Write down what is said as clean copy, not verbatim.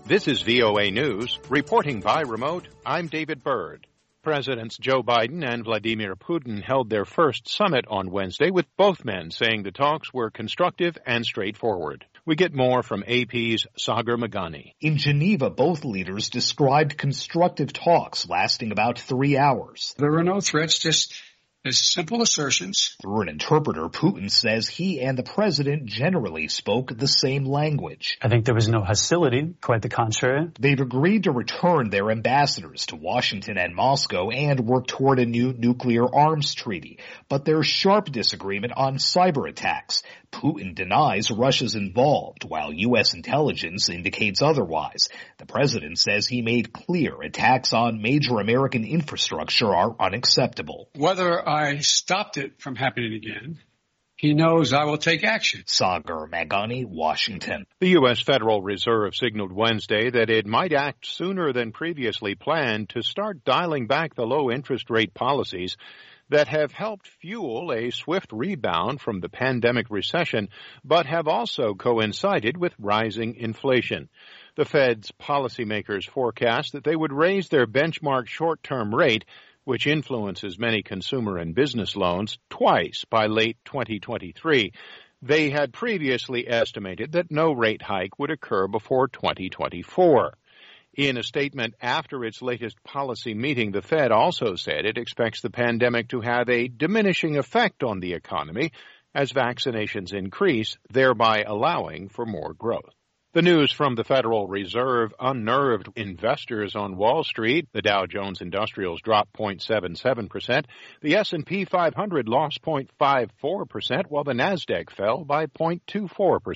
This is VOA News. Reporting by remote, I'm David Byrd. Presidents Joe Biden and Vladimir Putin held their first summit on Wednesday, with both men saying the talks were constructive and straightforward. We get more from AP's Sagar Meghani. In Geneva, both leaders described constructive talks lasting about 3 hours. There were no threats, just simple assertions. Through an interpreter, Putin says he and the president generally spoke the same language. I think there was no hostility, quite the contrary. They've agreed to return their ambassadors to Washington and Moscow and work toward a new nuclear arms treaty. But there's sharp disagreement on cyber attacks. Putin denies Russia's involved, while U.S. intelligence indicates otherwise. The president says he made clear attacks on major American infrastructure are unacceptable. Whether I stopped it from happening again, he knows I will take action. Sagar Meghani, Washington. The U.S. Federal Reserve signaled Wednesday that it might act sooner than previously planned to start dialing back the low interest rate policies that have helped fuel a swift rebound from the pandemic recession, but have also coincided with rising inflation. The Fed's policymakers forecast that they would raise their benchmark short-term rate, which influences many consumer and business loans, twice by late 2023. They had previously estimated that no rate hike would occur before 2024. In a statement after its latest policy meeting, the Fed also said it expects the pandemic to have a diminishing effect on the economy as vaccinations increase, thereby allowing for more growth. The news from the Federal Reserve unnerved investors on Wall Street. The Dow Jones Industrials dropped 0.77%. The S&P 500 lost 0.54%, while the Nasdaq fell by 0.24%.